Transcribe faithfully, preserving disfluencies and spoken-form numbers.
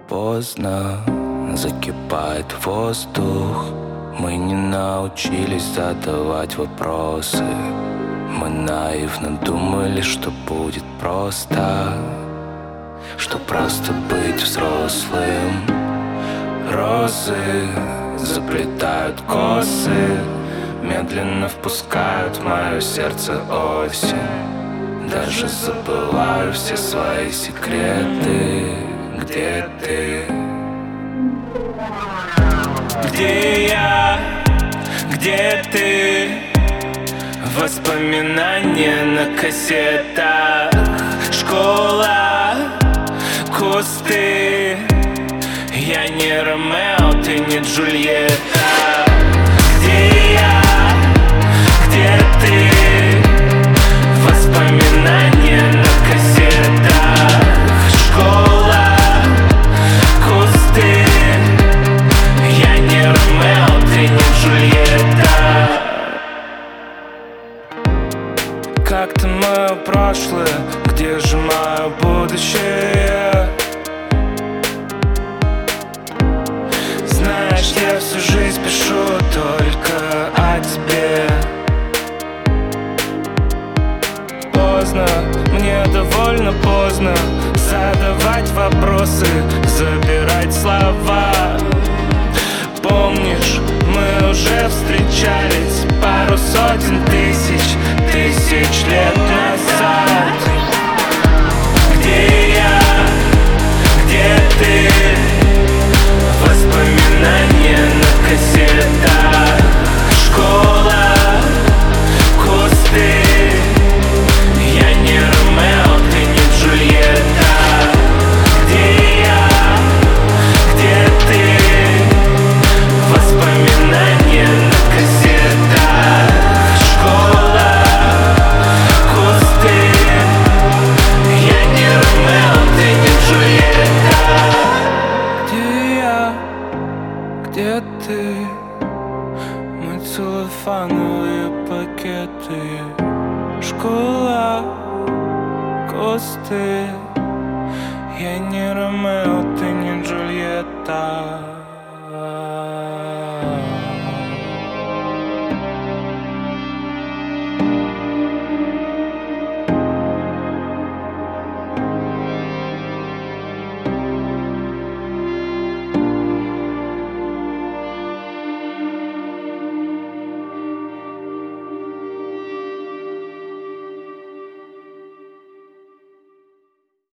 Поздно закипает воздух. Мы не научились задавать вопросы. Мы наивно думали, что будет просто, что просто быть взрослым. Розы заплетают косы, медленно впускают в мое сердце осень. Даже забываю все свои секреты. Где ты? Где я? Где ты? Воспоминания на кассетах. Школа, кусты. Я не Ромео, ты не Джульетта. Где я? Где ты? Воспоминания на кассетах. Школа, кусты. Я не Ромео, ты не Джульетта. Как-то мое прошлое, где же мое будущее? Знаешь, я всю жизнь пишу только о тебе. Поздно, мне довольно поздно задавать вопросы, забирать слова. Помнишь, мы уже встречались пару сотен тысяч, тысяч лет назад. Где я? Где ты? Воспоминания на кассетах. Школа, кусты. Я не Ромео, ты не Джульетта. Где я? Где ты? Воспоминания на кассетах. Школа, кусты. Я не Ромео, ты не Джульетта. Где я? Где ты? Мы целлофановые пакеты. Школа, кусты. Я не Ромео, ты не Джульетта.